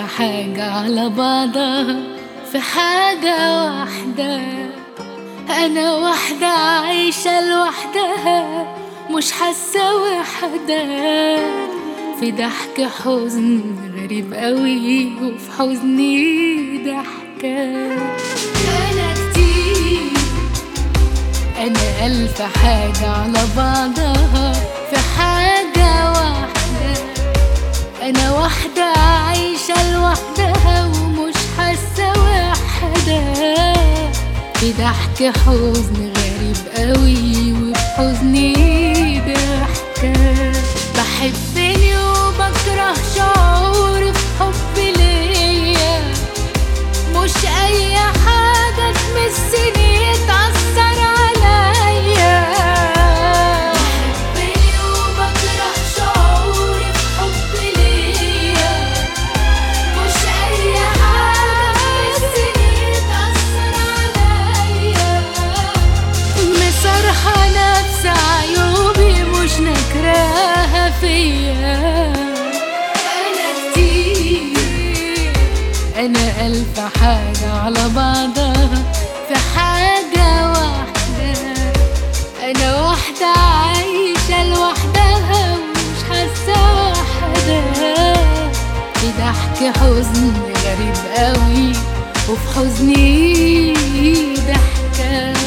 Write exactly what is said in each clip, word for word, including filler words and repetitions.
حاجة على بعضها في حاجة واحدة. أنا واحدة عايشة لوحدها مش حاسة وحدة، في ضحك حزن غريب قوي وفي حزني ضحكة. أنا كتير، أنا ألف حاجة على بعضها في حاجة واحدة. أنا واحدة عايشة لوحدها ومش حاسة وحدة، في ضحك حزن غريب قوي وفي حزني ضحكة. بحبني وبكره شعوري في حبي ليا، مش أي حاجة تمسني تأثر عليا. بحبني وبكره شعوري في حبي ليا، مش أي حاجة تمسني تأثر عليا. مصرحة نفس عيوبي مش نكراها فيا. أنا كتير، أنا ألف حاجة على بعضها في حاجة واحدة. أنا واحدة عايشة لوحدها ومش حاسة وحدة، في ضحك حزن غريب قوي وفي حزني ضحكة.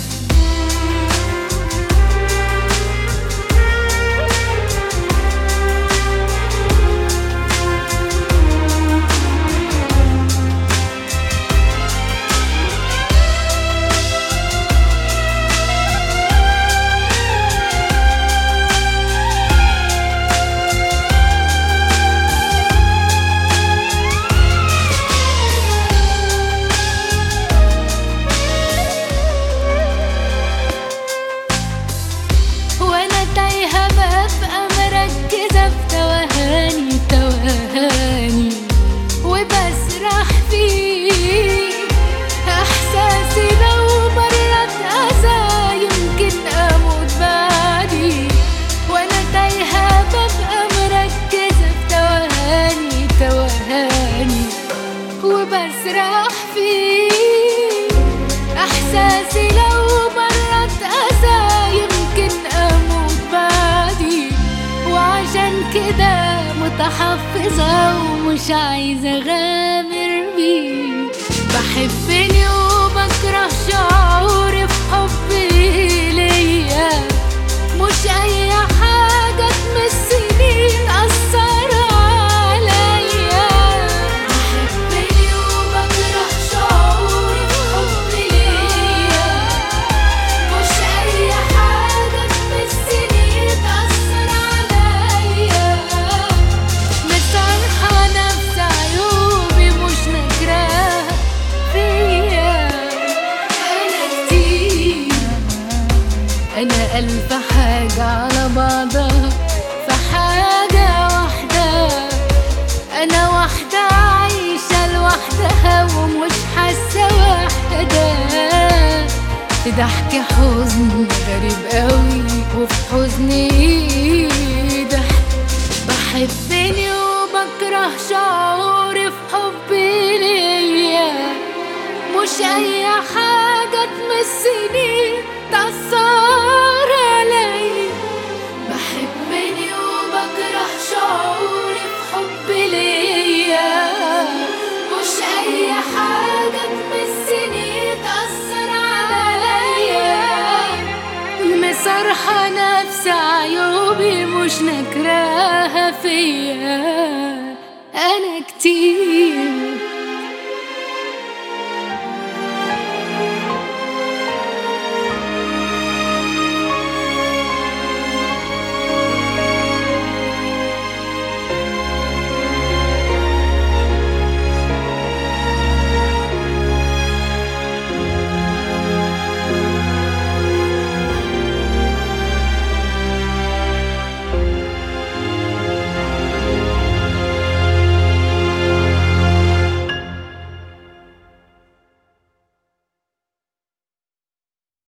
وبسرح فيه احساسي لو مرت اذى يمكن اموت بعدي، وعشان كده متحفظة ومش عايزة اغامر بيه. بحبني وبكره شعوري في حبي ليا، مش اي حاجة تمسني تأثر عليا. بحبني وبكره شعوري في حبي ليا، مش اي حاجة تمسني تأثر عليا. مصرحة نفس عيوبي مش نكراها فيا. أنا كتير، أنا ألف حاجة على بعضها في حاجة واحدة. أنا واحدة عايشة لوحدها ومش حاسة وحدة، في ضحك حزن غريب قوي وفي حزني ضحك. بحبني وبكره شعوري في حبي ليا، مش أي حاجة تمسني تأثر عليا. بحبني وبكره شعوري في حبي ليا، مش أي حاجة تمسني تأثر عليا. مصرحة نفس عيوبي مش نكراها فيا. أنا كتير